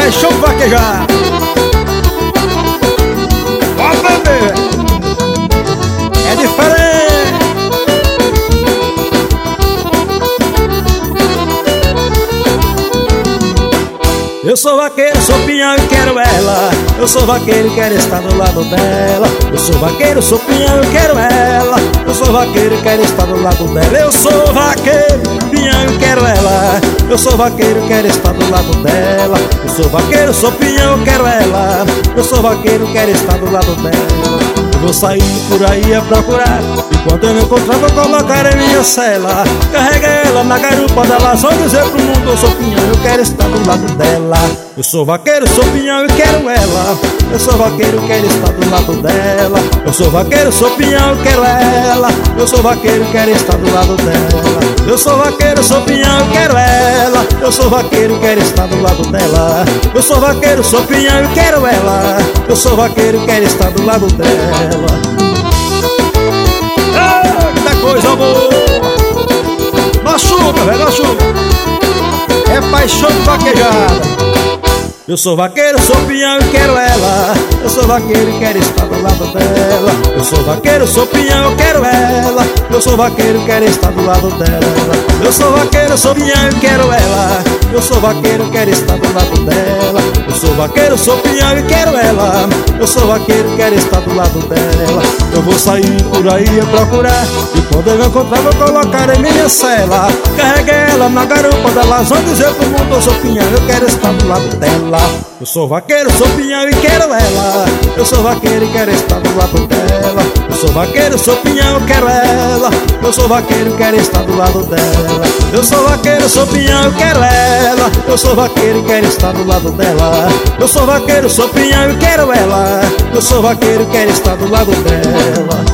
paixão vaquejar. Ó, bebê, é diferente. Eu sou vaqueiro, sou pinhão e quero ela. Eu sou vaqueiro e quero estar do lado dela. Eu sou vaqueiro, sou pinhão e quero ela. Eu sou vaqueiro e quero estar do lado dela. Eu sou vaqueiro, pinhão e quero ela. Eu sou vaqueiro e quero estar do lado dela. Eu sou vaqueiro, sou pinhão e quero ela. Eu sou vaqueiro e quero estar do lado dela. Eu vou sair por aí a procurar, e quando eu me encontrar vou colocar em minha cela. Carrega ela na garupa dela, só dizer pro mundo: eu sou pinhão, eu quero estar do lado dela. Eu sou vaqueiro, sou pinhão e quero ela. Eu sou vaqueiro, quero estar do lado dela. Eu sou vaqueiro, sou pinhão e quero ela. Eu sou vaqueiro, quero estar do lado dela. Eu sou vaqueiro, sou pinhão e quero ela. Eu sou vaqueiro, quero estar do lado dela. Eu sou vaqueiro, sou pinhão e quero ela. Eu sou vaqueiro, quero estar do lado dela. Eita coisa boa! Machuca, velho, machuca. É paixão vaquejada. Eu sou vaqueiro, sou pinhão e quero ela. Eu sou vaqueiro e quero estar do lado dela. Eu sou vaqueiro, sou pinhão, eu quero ela. Eu sou vaqueiro e quero estar do lado dela. Eu sou vaqueiro, sou pinhão e quero ela. Eu sou vaqueiro e quero estar do lado dela. Eu sou vaqueiro, sou pinhão e quero ela. Eu sou vaqueiro e quero estar do lado dela. Eu vou sair por aí a procurar, e quando eu encontrar vou colocar em minha cela. Carrega ela na garupa dela, só dizer pro mundo: eu sou pinhão, eu quero estar do lado dela. Eu sou vaqueiro, sou pinhão e quero ela. Eu sou vaqueiro e quero estar do lado dela. Eu sou vaqueiro, sou pinhão, eu quero ela. Eu sou vaqueiro e quero estar do lado dela. Eu sou vaqueiro, sou pinhão, eu quero ela. Eu sou vaqueiro e quero estar do lado dela. Eu sou vaqueiro, sou pinhão e quero ela. Eu sou vaqueiro e quero estar do lado dela.